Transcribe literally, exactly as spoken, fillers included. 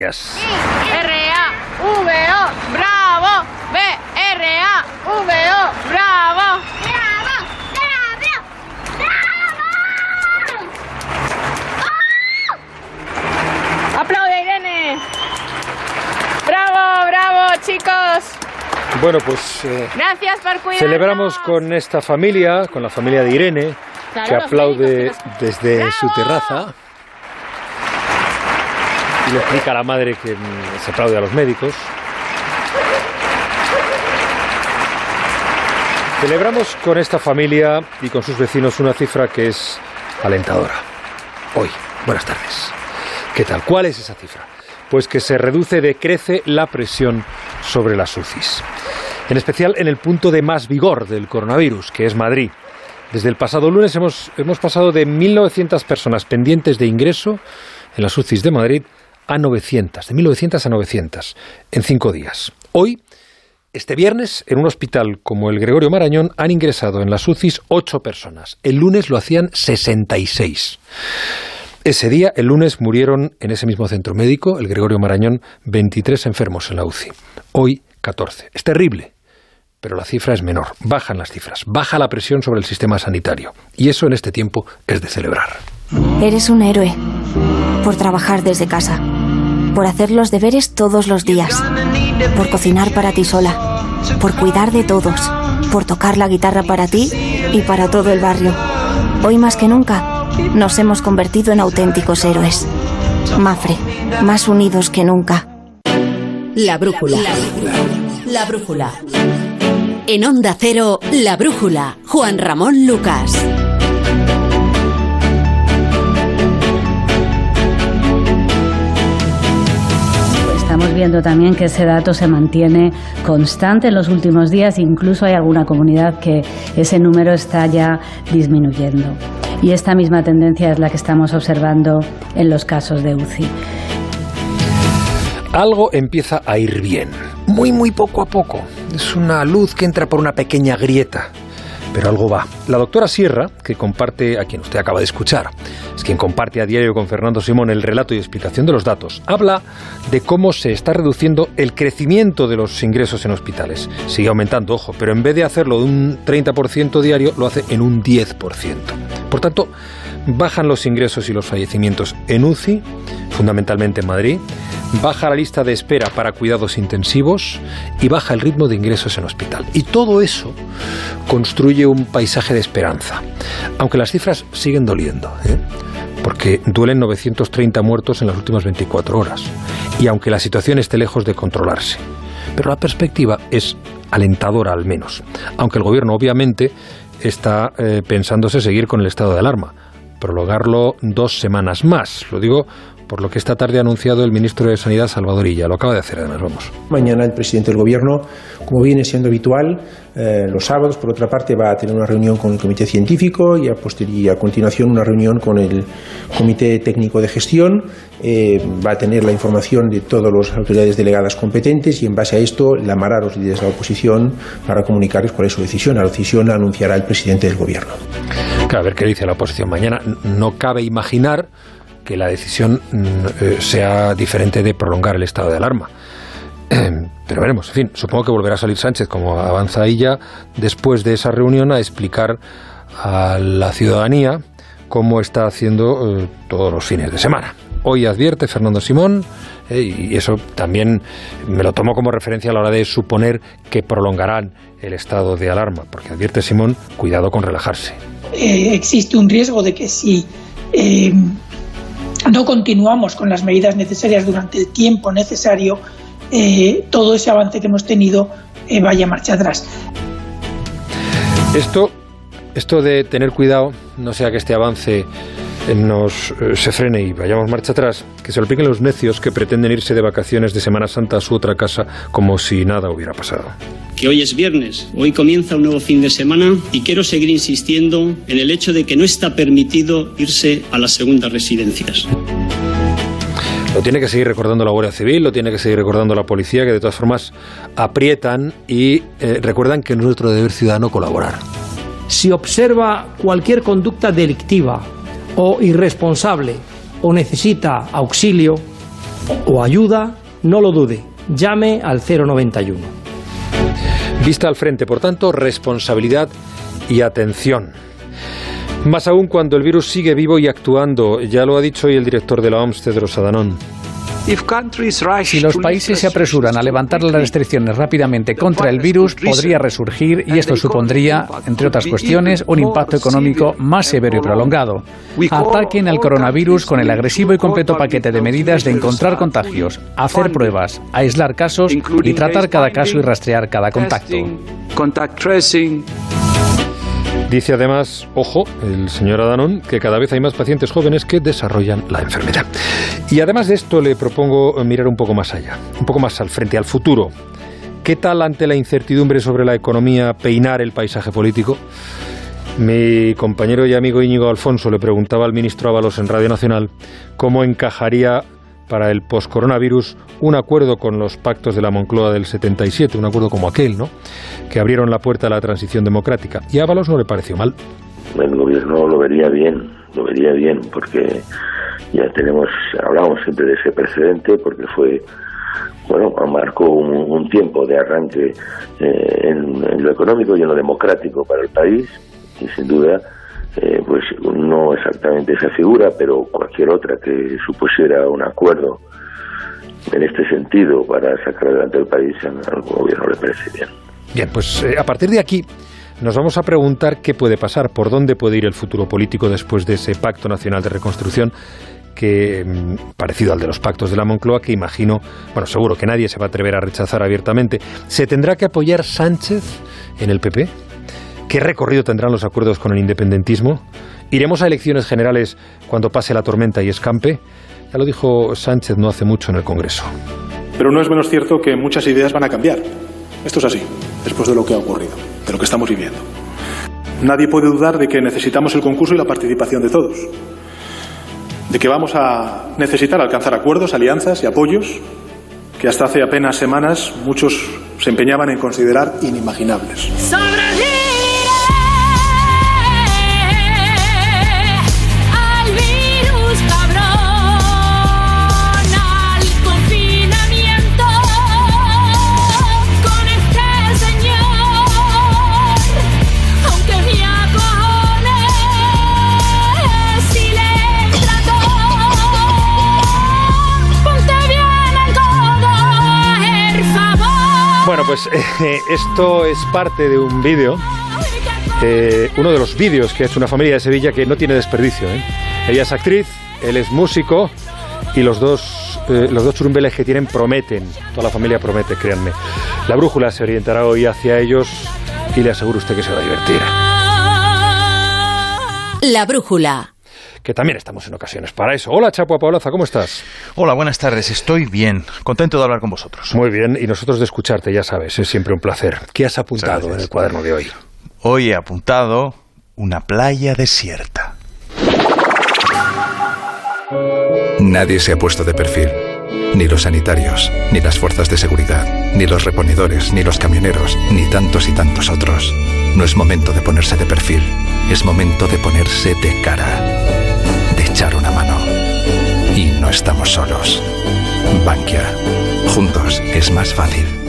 Yes. R A V O, bravo, B R A V O, bravo, bravo, bravo, bravo. Aplaude, Irene. Bravo, bravo, chicos. Bueno, pues eh, gracias por cuidarnos. Celebramos con esta familia, con la familia de Irene, claro, que aplaude médicos, que nos... desde ¡bravo! Su terraza. Y le explica a la madre que se aplaude a los médicos. Celebramos con esta familia y con sus vecinos una cifra que es alentadora. Hoy, buenas tardes. ¿Qué tal? ¿Cuál es esa cifra? Pues que se reduce, decrece la presión sobre las U C Is. En especial en el punto de más vigor del coronavirus, que es Madrid. Desde el pasado lunes hemos, hemos pasado de mil novecientas personas pendientes de ingreso en las U C Is de Madrid a novecientas, de mil novecientas a novecientas, en cinco días. Hoy, este viernes, en un hospital como el Gregorio Marañón, han ingresado en las U C Is ocho personas. El lunes lo hacían sesenta y seis. Ese día, el lunes, murieron en ese mismo centro médico, el Gregorio Marañón, veintitrés enfermos en la U C I. Hoy, catorce. Es terrible, pero la cifra es menor. Bajan las cifras, baja la presión sobre el sistema sanitario. Y eso en este tiempo es de celebrar. Eres un héroe por trabajar desde casa, por hacer los deberes todos los días, por cocinar para ti sola, por cuidar de todos, por tocar la guitarra para ti y para todo el barrio. Hoy más que nunca nos hemos convertido en auténticos héroes. Mapfre, más unidos que nunca. La brújula. La brújula. La brújula. En Onda Cero, La Brújula, Juan Ramón Lucas. Estamos viendo también que ese dato se mantiene constante en los últimos días, incluso hay alguna comunidad que ese número está ya disminuyendo. Y esta misma tendencia es la que estamos observando en los casos de U C I. Algo empieza a ir bien, muy muy poco a poco. Es una luz que entra por una pequeña grieta, pero algo va. La doctora Sierra, que comparte, a quien usted acaba de escuchar, es quien comparte a diario con Fernando Simón el relato y explicación de los datos, habla de cómo se está reduciendo el crecimiento de los ingresos en hospitales. Sigue aumentando, ojo, pero en vez de hacerlo de un treinta por ciento diario, lo hace en un diez por ciento. Por tanto, bajan los ingresos y los fallecimientos en U C I, fundamentalmente en Madrid, baja la lista de espera para cuidados intensivos y baja el ritmo de ingresos en hospital. Y todo eso construye un paisaje de esperanza, aunque las cifras siguen doliendo, ¿eh? Porque duelen novecientos treinta muertos en las últimas veinticuatro horas, y aunque la situación esté lejos de controlarse. Pero la perspectiva es alentadora al menos, aunque el gobierno obviamente está eh, pensándose seguir con el estado de alarma, prolongarlo dos semanas más. Lo digo por lo que esta tarde ha anunciado el ministro de Sanidad, Salvador Illa. Lo acaba de hacer, además, vamos. Mañana el presidente del Gobierno, como viene siendo habitual, eh, los sábados, por otra parte, va a tener una reunión con el Comité Científico y a, posteriori, a continuación una reunión con el Comité Técnico de Gestión. Eh, va a tener la información de todas las autoridades delegadas competentes y, en base a esto, llamará a los líderes de la oposición para comunicarles cuál es su decisión. La decisión la anunciará el presidente del Gobierno. Claro, a ver qué dice la oposición mañana. No cabe imaginar que la decisión eh, sea diferente de prolongar el estado de alarma. Eh, pero veremos, en fin, supongo que volverá a salir Sánchez, como avanza ella, después de esa reunión, a explicar a la ciudadanía cómo está haciendo eh, todos los fines de semana. Hoy advierte Fernando Simón, eh, y eso también me lo tomo como referencia a la hora de suponer que prolongarán el estado de alarma, porque advierte Simón, cuidado con relajarse. Eh, existe un riesgo de que si eh, no continuamos con las medidas necesarias durante el tiempo necesario, eh, todo ese avance que hemos tenido eh, vaya marcha atrás. Esto, esto de tener cuidado, no sea que este avance nos eh, se frene y vayamos marcha atrás, que se lo apliquen los necios que pretenden irse de vacaciones de Semana Santa a su otra casa como si nada hubiera pasado. Que hoy es viernes, hoy comienza un nuevo fin de semana y quiero seguir insistiendo en el hecho de que no está permitido irse a las segundas residencias. Lo tiene que seguir recordando la Guardia Civil, lo tiene que seguir recordando la policía, que de todas formas aprietan y eh, recuerdan que no es nuestro deber ciudadano colaborar. Si observa cualquier conducta delictiva o irresponsable o necesita auxilio, o ayuda, no lo dude, llame al cero noventa y uno. Vista al frente, por tanto, responsabilidad y atención. Más aún cuando el virus sigue vivo y actuando, ya lo ha dicho hoy el director de la O M S, Tedros Adhanom. Si los países se apresuran a levantar las restricciones rápidamente contra el virus, podría resurgir y esto supondría, entre otras cuestiones, un impacto económico más severo y prolongado. Ataquen al coronavirus con el agresivo y completo paquete de medidas de encontrar contagios, hacer pruebas, aislar casos y tratar cada caso y rastrear cada contacto. Dice además, ojo, el señor Adhanom, que cada vez hay más pacientes jóvenes que desarrollan la enfermedad. Y además de esto le propongo mirar un poco más allá, un poco más al frente, al futuro. ¿Qué tal ante la incertidumbre sobre la economía peinar el paisaje político? Mi compañero y amigo Íñigo Alfonso le preguntaba al ministro Ábalos en Radio Nacional cómo encajaría para el post-coronavirus un acuerdo con los pactos de la Moncloa del setenta y siete, un acuerdo como aquel, ¿no?, que abrieron la puerta a la transición democrática. Y a Ábalos no le pareció mal. El gobierno lo vería bien, lo vería bien, porque ya tenemos, hablamos siempre de ese precedente, porque fue, bueno, marcó un, un tiempo de arranque eh, en, en lo económico y en lo democrático para el país, y sin duda, Eh, pues no exactamente esa figura, pero cualquier otra que supusiera un acuerdo en este sentido para sacar adelante el país, al gobierno le parece bien. Bien, pues eh, a partir de aquí nos vamos a preguntar qué puede pasar, por dónde puede ir el futuro político después de ese Pacto Nacional de Reconstrucción, que parecido al de los pactos de la Moncloa, que imagino, bueno, seguro que nadie se va a atrever a rechazar abiertamente. ¿Se tendrá que apoyar Sánchez en el P P? ¿Qué recorrido tendrán los acuerdos con el independentismo? ¿Iremos a elecciones generales cuando pase la tormenta y escampe? Ya lo dijo Sánchez no hace mucho en el Congreso. Pero no es menos cierto que muchas ideas van a cambiar. Esto es así, después de lo que ha ocurrido, de lo que estamos viviendo. Nadie puede dudar de que necesitamos el concurso y la participación de todos. De que vamos a necesitar alcanzar acuerdos, alianzas y apoyos que hasta hace apenas semanas muchos se empeñaban en considerar inimaginables. Bueno, pues eh, esto es parte de un vídeo, eh, uno de los vídeos que ha hecho una familia de Sevilla que no tiene desperdicio, ¿eh? Ella es actriz, él es músico y los dos, eh, los dos churumbeles que tienen prometen, toda la familia promete, créanme. La brújula se orientará hoy hacia ellos y le aseguro a usted que se va a divertir. La brújula. Que también estamos en ocasiones para eso. Hola, Chapo Paolaza, ¿cómo estás? Hola, buenas tardes, estoy bien, contento de hablar con vosotros. Muy bien, y nosotros de escucharte, ya sabes, es siempre un placer. ¿Qué has apuntado en el cuaderno de hoy? Hoy he apuntado una playa desierta. Nadie se ha puesto de perfil. Ni los sanitarios, ni las fuerzas de seguridad, ni los reponedores, ni los camioneros, ni tantos y tantos otros. No es momento de ponerse de perfil, es momento de ponerse de cara, de echar una mano. Y no estamos solos. Bankia. Juntos es más fácil.